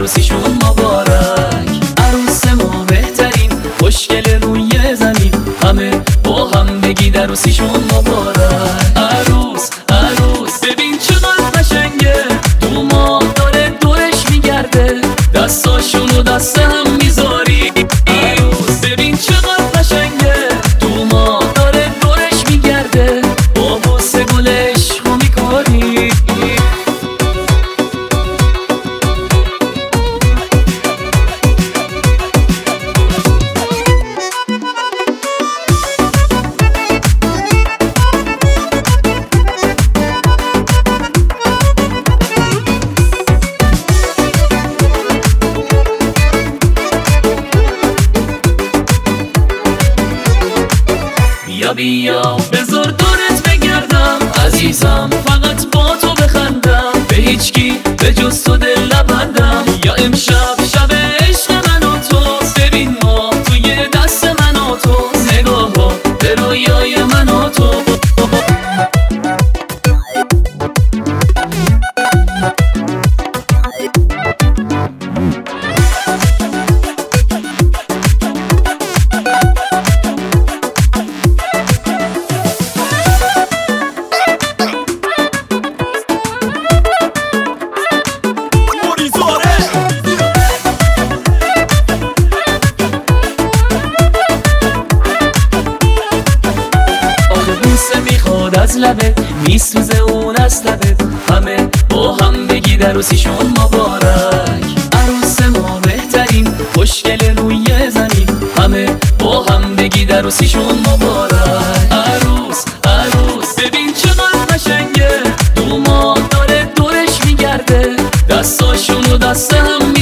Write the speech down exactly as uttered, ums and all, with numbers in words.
عروسیشون مبارک. عروس ما بهترین خوشگل روی زمین، همه با هم بگید عروسیشون مبارک. عروس عروس ببین چقدر قشنگه، دوما داره دورش میگرده، دستاشونو دست هم میذاری. عروس ببین چقدر قشنگه، دوما داره دورش میگرده، با بوسه گلش رو میکنی. بیا بیا بذار دورت بگردم عزیزم، فقط با تو بخندم، به هیچکی به جز تو دل نبندم. یا امشب شب عشق من و تو، ببین ما توی دست من و تو، نگاه ها به رویای من و تو. میخواد از لبت، میسوزه اون از لبت، همه با هم بگید عروسیشون مبارک. عروس ما بهترین خوشگل روی زمین، همه با هم بگید عروسیشون مبارک. عروس عروس ببین چقدر قشنگه، دوما داره دورش میگرده، دستاشونو دست هم